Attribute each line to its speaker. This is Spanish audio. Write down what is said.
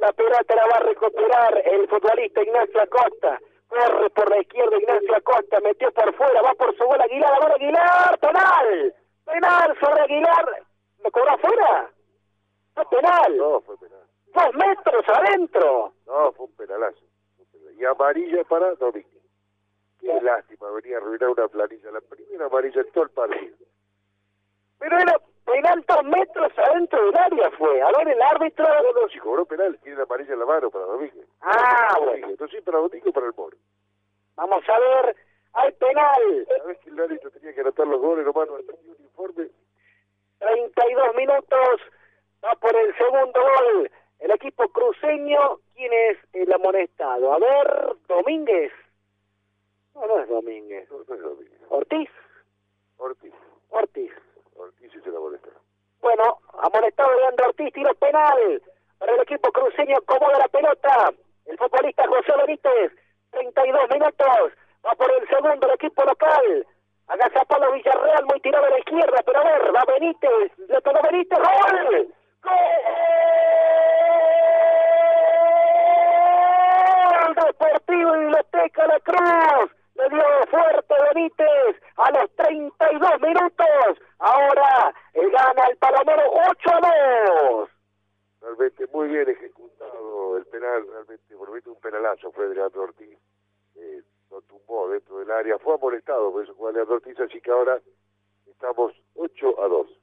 Speaker 1: La pelota la va a recuperar el futbolista Ignacio Acosta. Corre por la izquierda Ignacio Acosta, metió por fuera, va por su gol Aguilar, ahora Aguilar, penal. Penal sobre Aguilar. ¿Lo cobró afuera? No, penal.
Speaker 2: No, fue penal.
Speaker 1: 2 metros adentro.
Speaker 2: No, fue un penalazo. Y amarilla para Domínguez. Qué lástima, venía a arruinar una planilla. La primera amarilla en todo el partido.
Speaker 1: Pero era penal 2 metros adentro del área fue. A ver, el árbitro...
Speaker 2: No, si cobró penal, tiene la amarilla en la mano para Domínguez.
Speaker 1: Bueno.
Speaker 2: Entonces para Domínguez o para el Moro.
Speaker 1: Vamos a ver, hay penal.
Speaker 2: ¿Sabés que el árbitro tenía que anotar los goles, nomás no tenía un informe?
Speaker 1: 32 minutos, va por el segundo gol. El equipo cruceño, ¿quién es el amonestado? A ver, Domínguez. No, no es Domínguez.
Speaker 2: No, no es Domínguez.
Speaker 1: Ortiz.
Speaker 2: Ortiz sí se la molesta.
Speaker 1: Bueno, amonestado Leandro Ortiz, tiro penal para el equipo cruceño, acomoda la pelota. El futbolista José Benítez, 32 minutos, va por el segundo el equipo local. Agazapalo Villarreal, muy tirado a la izquierda, pero a ver, va Benítez, le pegó Benítez, ¡gol! ¡Gol! Deportivo Biblioteca La Cruz, le dio fuerte Benítez a los 32 minutos, ahora gana el Palomero 8-2.
Speaker 2: Realmente muy bien ejecutado el penal, realmente, por un penalazo fue de Leandro Ortiz. Lo tumbó dentro del área, fue amonestado, por eso fue Leandro Ortiz, así que ahora estamos 8-2.